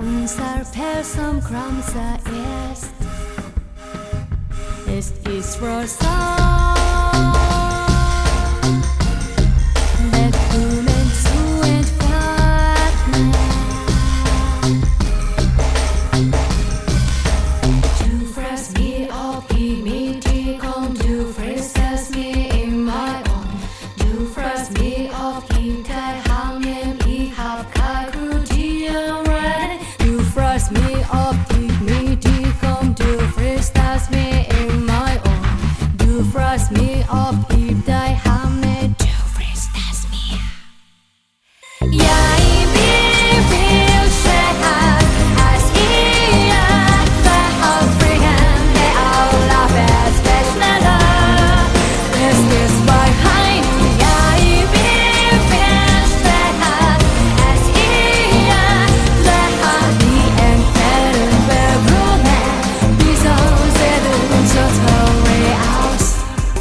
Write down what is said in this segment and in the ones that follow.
unser Persomkranzer ist. Es ist Rosa. Mit Blumen zu entfernen. Du fragst mich, ob ich mit dir komm, du frisst es mir in mein Ohr. Du fragst mich, ob ich dein Hand nehm, ich hab kein Krutieren. Du fragst mich, ob ich mit dir komm, du frisst es mir in mein Ohr. Du fragst mich, ob ich dein Hand nehm, du frisst es mir. Ja, ich bin viel schneller als ihr. Der Aufregen, der Aulauf wird schneller. Es ist bei Heim. Ja, ich bin viel schneller als ihr. Lächeln die entfernen Verbrunnen. Wieso sieht du so traurig aus?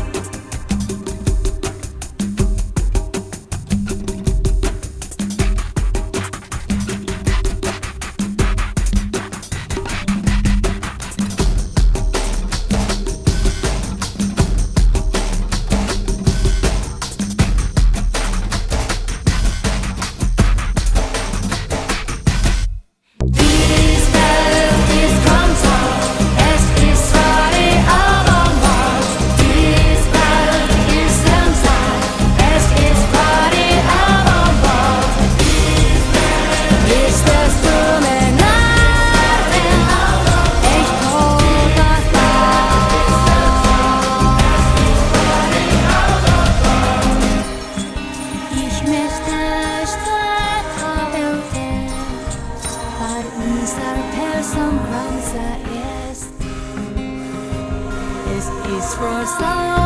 Dies Welt ist Konzert, es ist Party allemal. Dies Welt ist Konzert, es ist Party allemal. Ist es Promenade, echt oder ich möchte streiten, weil unser Persomkranzer ist. Es ist Rosa.